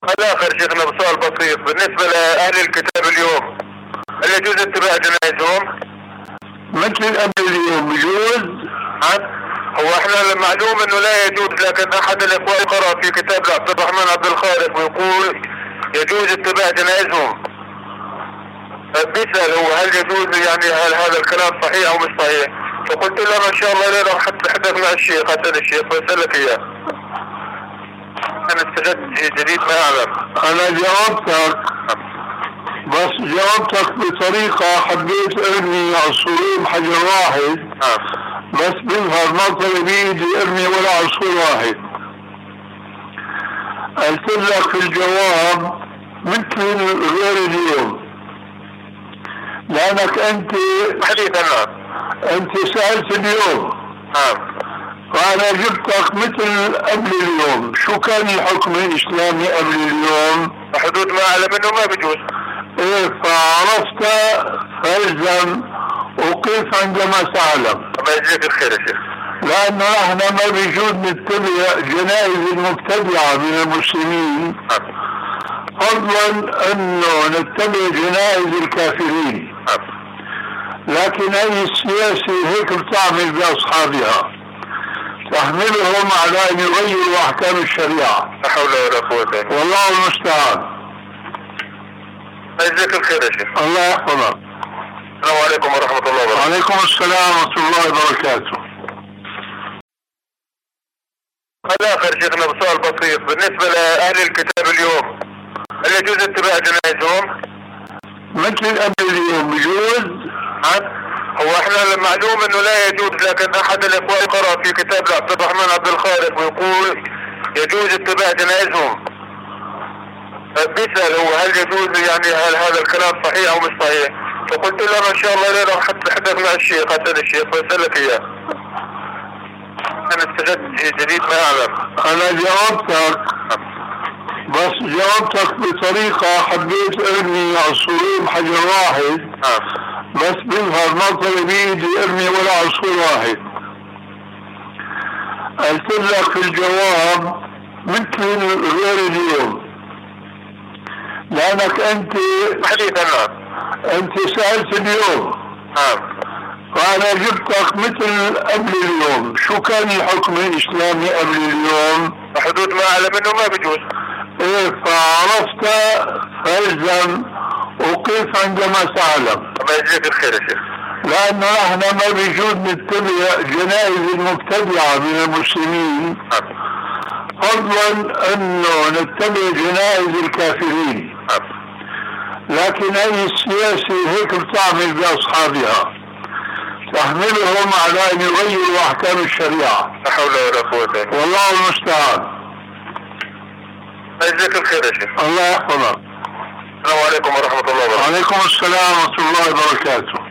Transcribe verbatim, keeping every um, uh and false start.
هذا آخر شيخنا بسؤال بسيط بالنسبة لأهل الكتاب اليوم، هل يجوز اتباع جنائزهم؟ مثل قبل اليوم يجوز؟ هو احنا المعلوم انه لا يجوز، لكن احد الاخوة قرأ في كتاب عبد الرحمن عبد الخالق ويقول يجوز اتباع جنائزهم. بيسأل هو هل يجوز، يعني هل هذا الكلام صحيح او مش صحيح؟ فقلت له ان شاء الله ليه راح اتحدث مع الشيخ، اسال الشيخ واسالك اياه. انا استجدت جديد ما اعلم. انا جاوبتك بس جاوبتك بطريقة حبيت ارمي عصفورين بحجر واحد، بس بيظهر ما طلع بيدي ارمي ولا عصفور واحد. قلت لك في الجواب مثل غير اليوم، لانك انت حديثا انت سألت اليوم وانا جبتك مثل قبل اليوم. شو كان الحكم الاسلامي قبل اليوم؟ حدود ما اعلم انه ما بيجوز. ايه فعرفت فالزم وقف عندما تعلم. الله يجزيك الخير يا شيخ. لانه نحن ما بيجوز نتبع جنائز المبتدعة من المسلمين، فضلا انه نتبع جنائز الكافرين. لكن اي سياسي هيك بتعمل باصحابها، تحملهم على ان يغيروا احكام الشريعة. لا حول ولا قوة الا بالله. والله المستعان. الله يجزيك الخير يا شيخ. الله يحفظك. السلام عليكم ورحمة الله وبركاته. وعليكم السلام ورحمة الله وبركاته. هذا آخر شيخنا بسؤال بسيط بالنسبة لأهل الكتاب اليوم، هل يجوز اتباع جنائزهم؟ مثل قبل اليوم يجوز؟ هو احنا المعلوم انه لا يجوز، لكن احد الاخوة قرأ في كتاب عبد الرحمن عبد الخالق ويقول يجوز اتباع جنائزهم. بيسأل هو هل يجوز، يعني هل هذا الكلام صحيح او مش صحيح؟ فقلت له ان شاء الله ليه راح اتحدث مع الشيخ، اسال الشيخ واسالك اياه. انا استجدت جديد ما اعلم. انا جاوبتك بس جاوبتك بطريقة حبيت ارمي عصفورين بحجر واحد، بس بيظهر ما طلع بيدي ارمي ولا عصفور واحد. قلت لك في الجواب مثل غير اليوم، لانك انت حديثا انت سألت اليوم وانا جبتك مثل قبل اليوم. شو كان الحكم الاسلامي قبل اليوم؟ حدود ما اعلم انه ما بيجوز. ايه فعرفت فالزم وقف عندما تعلم. الله يجزيك الخير يا شيخ. لانه نحن ما بيجوز نتبع جنائز المبتدعة من المسلمين، فضلا انه نتبع جنائز الكافرين. لكن اي سياسي هيك بتعمل باصحابها، تحملهم على ان يغيروا احكام الشريعة. لا حول ولا قوة الا بالله. والله المستعان. الله يجزيك الخير يا شيخ. الله يحفظك. السلام عليكم ورحمة الله وبركاته. وعليكم السلام ورحمة الله وبركاته.